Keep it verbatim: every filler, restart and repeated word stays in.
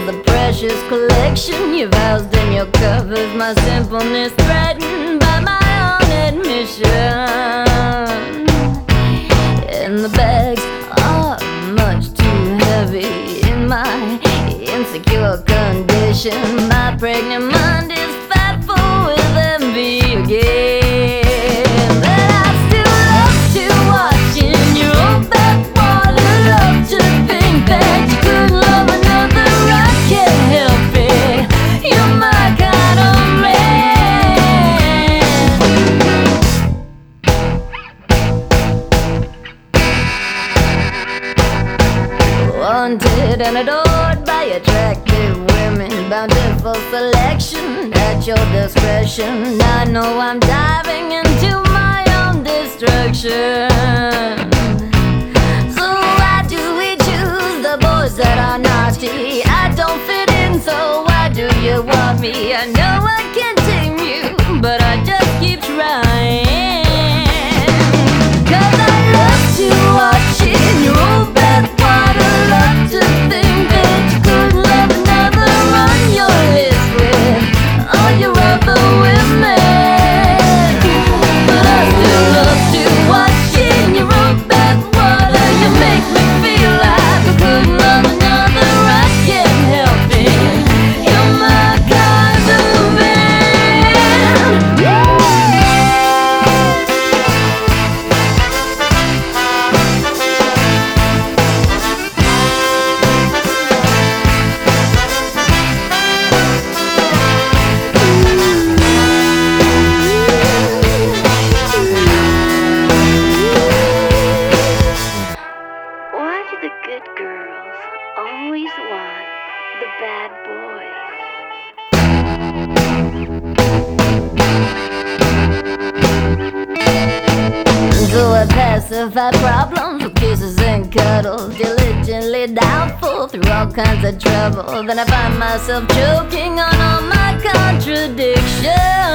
is the precious collection you've housed in your covers. My simpleness threatened by my own admission. And the bags are much too heavy in my insecure condition. My pregnant mind is fat full with envy again. But I still love to watch in your old backwater. Love to think that you could love another. I can't help it. You're my kind of man. Wanted and adored by attractive women, bountiful selection at your discretion. I know I'm diving into my own destruction. So why do we choose the boys that are naughty? I don't fit in, so why do you want me? I know I can't tame you, but I just keep trying. Cause I love to watch in your old bathwater. Love to think that you could love another. On your list with all your other women. But I still love to watch in your old bathwater. You make me feel like I could love another. I can't help it. You're my kind of man. Why do the good girls always want the bad boys? So I pacify problems with kisses and cuddles, diligently doubtful through all kinds of trouble. Then I find myself choking on all my contradictions.